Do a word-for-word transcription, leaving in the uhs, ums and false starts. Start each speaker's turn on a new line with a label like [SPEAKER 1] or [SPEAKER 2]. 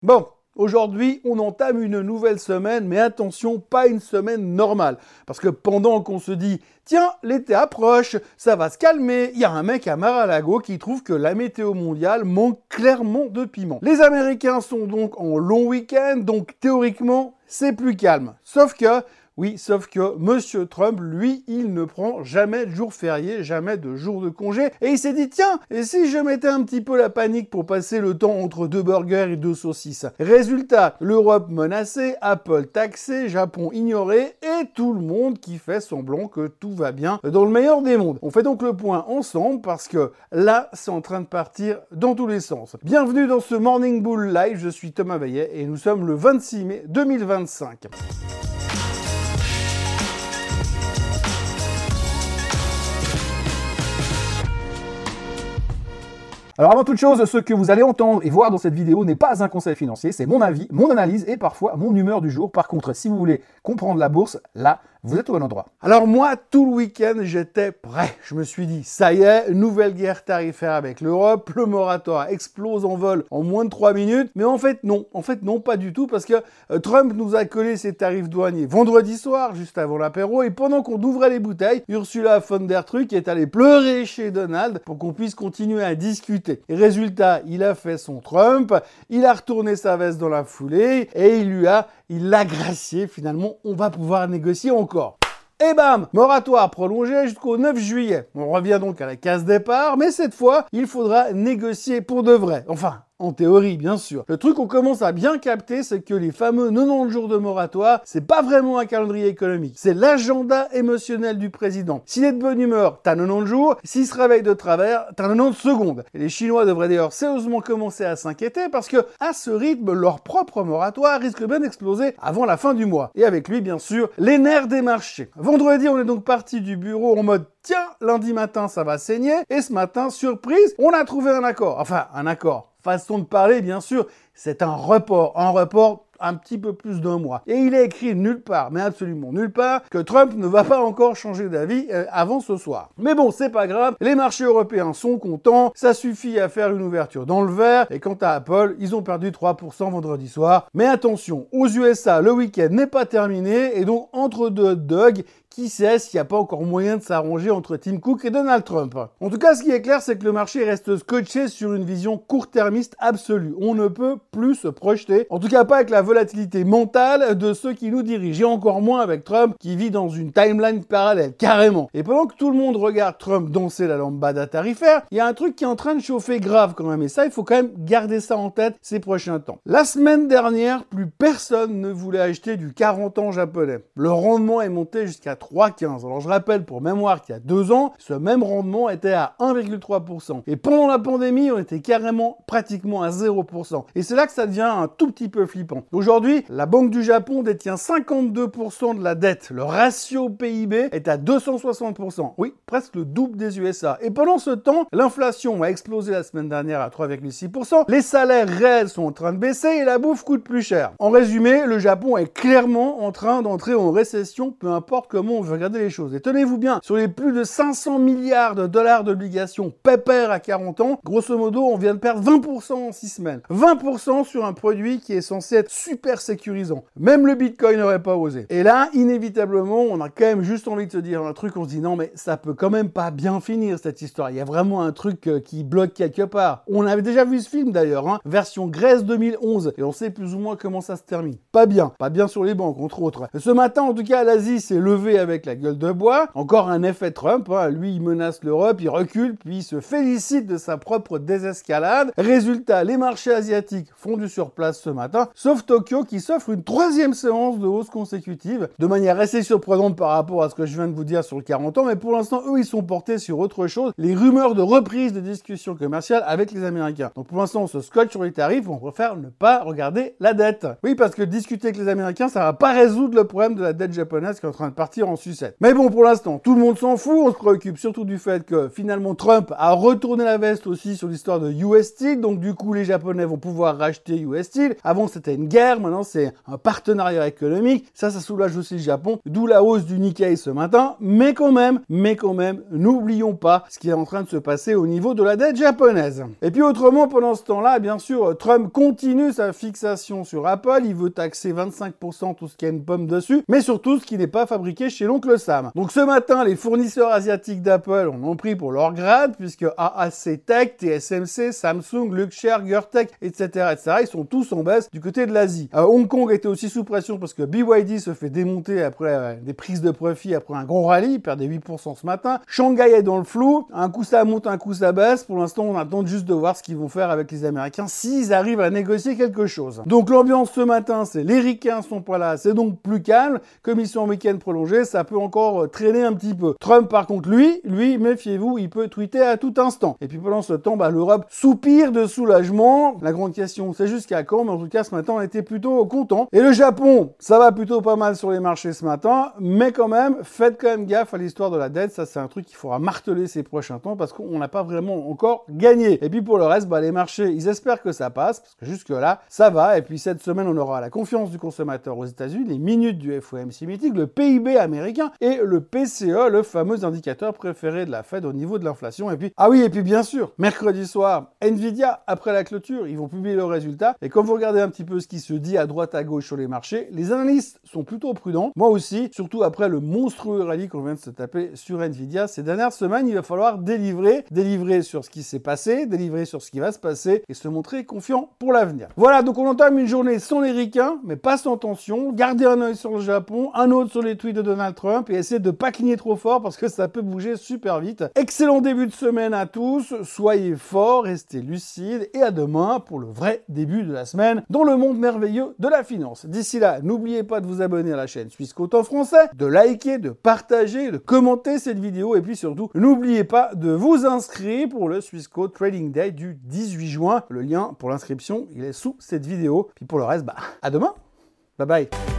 [SPEAKER 1] Bon, aujourd'hui, on entame une nouvelle semaine, mais attention, pas une semaine normale. Parce que pendant qu'on se dit « Tiens, l'été approche, ça va se calmer », il y a un mec à Mar-a-Lago qui trouve que la météo mondiale manque clairement de piment. Les Américains sont donc en long week-end, donc théoriquement, c'est plus calme. Sauf que... Oui, sauf que Monsieur Trump, lui, il ne prend jamais de jour férié, jamais de jour de congé. Et il s'est dit, tiens, et si je mettais un petit peu la panique pour passer le temps entre deux burgers et deux saucisses? Résultat, l'Europe menacée, Apple taxé, Japon ignoré, et tout le monde qui fait semblant que tout va bien dans le meilleur des mondes. On fait donc le point ensemble parce que là, c'est en train de partir dans tous les sens. Bienvenue dans ce Morning Bull Live, je suis Thomas Veillet et nous sommes le vingt-six mai deux mille vingt-cinq. Alors avant toute chose, ce que vous allez entendre et voir dans cette vidéo n'est pas un conseil financier, c'est mon avis, mon analyse et parfois mon humeur du jour. Par contre, si vous voulez comprendre la bourse, là, vous êtes au bon endroit. Alors moi, tout le week-end, j'étais prêt. Je me suis dit, ça y est, nouvelle guerre tarifaire avec l'Europe, le moratoire explose en vol en moins de trois minutes. Mais en fait, non. En fait, non, pas du tout, parce que euh, Trump nous a collé ses tarifs douaniers vendredi soir, juste avant l'apéro, et pendant qu'on ouvrait les bouteilles, Ursula von der Truc est allée pleurer chez Donald pour qu'on puisse continuer à discuter. Et résultat, il a fait son Trump, il a retourné sa veste dans la foulée, et il lui a, il l'a gracié. Finalement, on va pouvoir négocier encore. Et bam, moratoire prolongé jusqu'au neuf juillet. On revient donc à la case départ, mais cette fois, il faudra négocier pour de vrai. Enfin, en théorie, bien sûr. Le truc qu'on commence à bien capter, c'est que les fameux quatre-vingt-dix jours de moratoire, c'est pas vraiment un calendrier économique. C'est l'agenda émotionnel du président. S'il est de bonne humeur, t'as quatre-vingt-dix jours. S'il se réveille de travers, t'as quatre-vingt-dix secondes. Et les Chinois devraient d'ailleurs sérieusement commencer à s'inquiéter parce que, à ce rythme, leur propre moratoire risque bien d'exploser avant la fin du mois. Et avec lui, bien sûr, les nerfs des marchés. Vendredi, on est donc parti du bureau en mode tiens, lundi matin, ça va saigner. Et ce matin, surprise, on a trouvé un accord. Enfin, un accord. Façon de parler, bien sûr, c'est un report. Un report un petit peu plus d'un mois. Et il est écrit nulle part, mais absolument nulle part, que Trump ne va pas encore changer d'avis euh, avant ce soir. Mais bon, c'est pas grave, les marchés européens sont contents, ça suffit à faire une ouverture dans le vert, et quant à Apple, ils ont perdu trois pour cent vendredi soir. Mais attention, aux U S A, le week-end n'est pas terminé, et donc entre deux hot dogs, qui sait s'il n'y a pas encore moyen de s'arranger entre Tim Cook et Donald Trump. En tout cas, ce qui est clair, c'est que le marché reste scotché sur une vision court-termiste absolue. On ne peut plus se projeter, en tout cas pas avec la volatilité mentale de ceux qui nous dirigent, et encore moins avec Trump qui vit dans une timeline parallèle, carrément. Et pendant que tout le monde regarde Trump danser la lambada tarifaire, il y a un truc qui est en train de chauffer grave quand même, et ça, il faut quand même garder ça en tête ces prochains temps. La semaine dernière, plus personne ne voulait acheter du quarante ans japonais. Le rendement est monté jusqu'à trois virgule quinze. Alors je rappelle pour mémoire qu'il y a deux ans, ce même rendement était à un virgule trois pour cent. Et pendant la pandémie, on était carrément pratiquement à zéro pour cent. Et c'est là que ça devient un tout petit peu flippant. Aujourd'hui, la Banque du Japon détient cinquante-deux pour cent de la dette. Le ratio P I B est à deux cent soixante pour cent. Oui, presque le double des U S A. Et pendant ce temps, l'inflation a explosé la semaine dernière à trois virgule six pour cent. Les salaires réels sont en train de baisser et la bouffe coûte plus cher. En résumé, le Japon est clairement en train d'entrer en récession, peu importe comment on veut regarder les choses. Et tenez-vous bien, sur les plus de cinq cents milliards de dollars d'obligations pépères à quarante ans, grosso modo, on vient de perdre vingt pour cent en six semaines. vingt pour cent sur un produit qui est censé être super sécurisant. Même le Bitcoin n'aurait pas osé. Et là, inévitablement, on a quand même juste envie de se dire un truc, on se dit non, mais ça peut quand même pas bien finir cette histoire. Il y a vraiment un truc euh, qui bloque quelque part. On avait déjà vu ce film d'ailleurs, hein, version Grèce deux mille onze, et on sait plus ou moins comment ça se termine. Pas bien. Pas bien sur les banques, entre autres. Ce matin, en tout cas, l'Asie s'est levée avec la gueule de bois. Encore un effet Trump, hein. Lui, il menace l'Europe, il recule, puis il se félicite de sa propre désescalade. Résultat, les marchés asiatiques font du surplace ce matin, sauf Tokyo qui s'offre une troisième séance de hausse consécutive, de manière assez surprenante par rapport à ce que je viens de vous dire sur le quarante ans, mais pour l'instant, eux, ils sont portés sur autre chose, les rumeurs de reprise des discussions commerciales avec les Américains. Donc pour l'instant, on se scotche sur les tarifs, on préfère ne pas regarder la dette. Oui, parce que discuter avec les Américains, ça va pas résoudre le problème de la dette japonaise qui est en train de partir partir en sucette. Mais bon, pour l'instant, tout le monde s'en fout. On se préoccupe surtout du fait que finalement Trump a retourné la veste aussi sur l'histoire de U S Steel. Donc du coup, les Japonais vont pouvoir racheter U S Steel. Avant, c'était une guerre. Maintenant, c'est un partenariat économique. Ça, ça soulage aussi le Japon. D'où la hausse du Nikkei ce matin. Mais quand même, mais quand même, n'oublions pas ce qui est en train de se passer au niveau de la dette japonaise. Et puis autrement, pendant ce temps-là, bien sûr, Trump continue sa fixation sur Apple. Il veut taxer vingt-cinq pour cent tout ce qui a une pomme dessus, mais surtout ce qui n'est pas fabriqué chez l'oncle Sam. Donc ce matin, les fournisseurs asiatiques d'Apple en ont pris pour leur grade, puisque A A C Tech, T S M C, Samsung, Luxshare, Gurtech, et cetera, et cetera, ils sont tous en baisse du côté de l'Asie. Euh, Hong Kong était aussi sous pression parce que B Y D se fait démonter après euh, des prises de profit, après un gros rallye, il perd des huit pour cent ce matin. Shanghai est dans le flou, un coup ça monte, un coup ça baisse. Pour l'instant, on attend juste de voir ce qu'ils vont faire avec les Américains, s'ils arrivent à négocier quelque chose. Donc l'ambiance ce matin, c'est les ricains sont pas là, c'est donc plus calme. Comme ils sont en week-end prolongé, ça peut encore traîner un petit peu. Trump, par contre, lui, lui, méfiez-vous, il peut tweeter à tout instant. Et puis pendant ce temps, bah, l'Europe soupire de soulagement. La grande question, c'est jusqu'à quand, mais en tout cas, ce matin, on était plutôt content. Et le Japon, ça va plutôt pas mal sur les marchés ce matin, mais quand même, faites quand même gaffe à l'histoire de la dette. Ça, c'est un truc qu'il faudra marteler ces prochains temps parce qu'on n'a pas vraiment encore gagné. Et puis pour le reste, bah, les marchés, ils espèrent que ça passe parce que jusque-là, ça va. Et puis cette semaine, on aura la confiance du consommateur aux États-Unis, les minutes du F O M C meeting, le P I B américain et le P C E, le fameux indicateur préféré de la Fed au niveau de l'inflation. Et puis, ah oui, et puis bien sûr, mercredi soir, Nvidia, après la clôture, ils vont publier leurs résultats. Et quand vous regardez un petit peu ce qui se dit à droite, à gauche sur les marchés, les analystes sont plutôt prudents. Moi aussi, surtout après le monstrueux rallye qu'on vient de se taper sur Nvidia ces dernières semaines, il va falloir délivrer, délivrer sur ce qui s'est passé, délivrer sur ce qui va se passer et se montrer confiant pour l'avenir. Voilà, donc on entame une journée sans les ricains, mais pas sans tension. Gardez un œil sur le Japon, un autre sur les tweets de Donald Trump et essayez de pas cligner trop fort parce que ça peut bouger super vite. Excellent début de semaine à tous, soyez forts, restez lucides et à demain pour le vrai début de la semaine dans le monde merveilleux de la finance. D'ici là, n'oubliez pas de vous abonner à la chaîne Swissquote en français, de liker, de partager, de commenter cette vidéo et puis surtout, n'oubliez pas de vous inscrire pour le Swissquote Trading Day du dix-huit juin. Le lien pour l'inscription, il est sous cette vidéo. Puis pour le reste, bah, à demain. Bye bye.